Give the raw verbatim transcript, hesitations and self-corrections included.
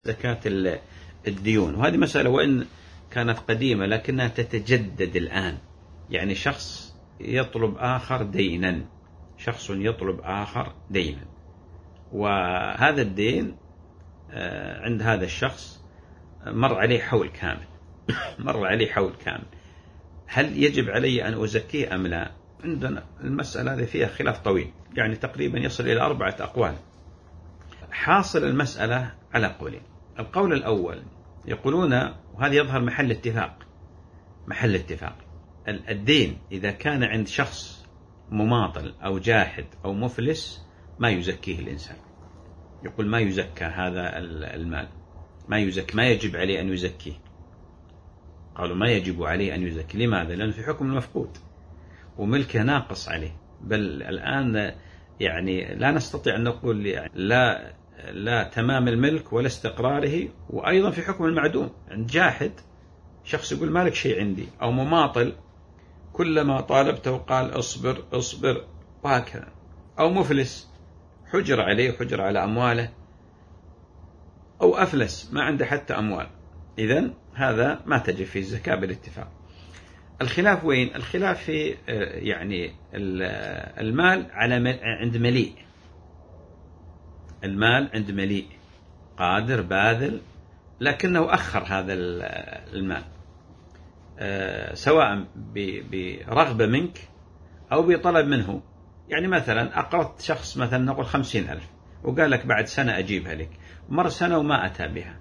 زكاة الديون، وهذه مسألة وإن كانت قديمة لكنها تتجدد الآن. يعني شخص يطلب آخر دينا شخص يطلب آخر دينا وهذا الدين عند هذا الشخص مر عليه حول كامل مر عليه حول كامل هل يجب علي أن أزكيه أم لا؟ عندنا المسألة هذه فيها خلاف طويل، يعني تقريبا يصل إلى أربعة أقوال. حاصل المسألة على قولين. القول الأول يقولون، وهذا يظهر محل اتفاق محل اتفاق الدين إذا كان عند شخص مماطل أو جاحد أو مفلس ما يزكيه الإنسان. يقول ما يزكى هذا المال، ما يزكى، ما يجب عليه أن يزكيه. قالوا ما يجب عليه أن يزكي. لماذا؟ لأنه في حكم المفقود وملكه ناقص عليه. بل الآن يعني لا نستطيع أن نقول يعني لا لا تمام الملك ولا استقراره، وأيضا في حكم المعدوم. عند جاحد شخص يقول مالك شيء عندي، أو مماطل كلما طالبته قال اصبر اصبر وهكذا، أو مفلس حجر عليه حجر على أمواله، أو أفلس ما عنده حتى أموال. إذن هذا ما تجب فيه الزكاة بالاتفاق. الخلاف وين؟ الخلاف في يعني المال على عند مليء. المال عند مليء قادر باذل لكنه أخر هذا المال سواء برغبة منك أو بطلب منه. يعني مثلا أقرضت شخص مثلا نقول خمسين ألف وقال لك بعد سنة أجيبها لك، مر سنة وما أتى بها،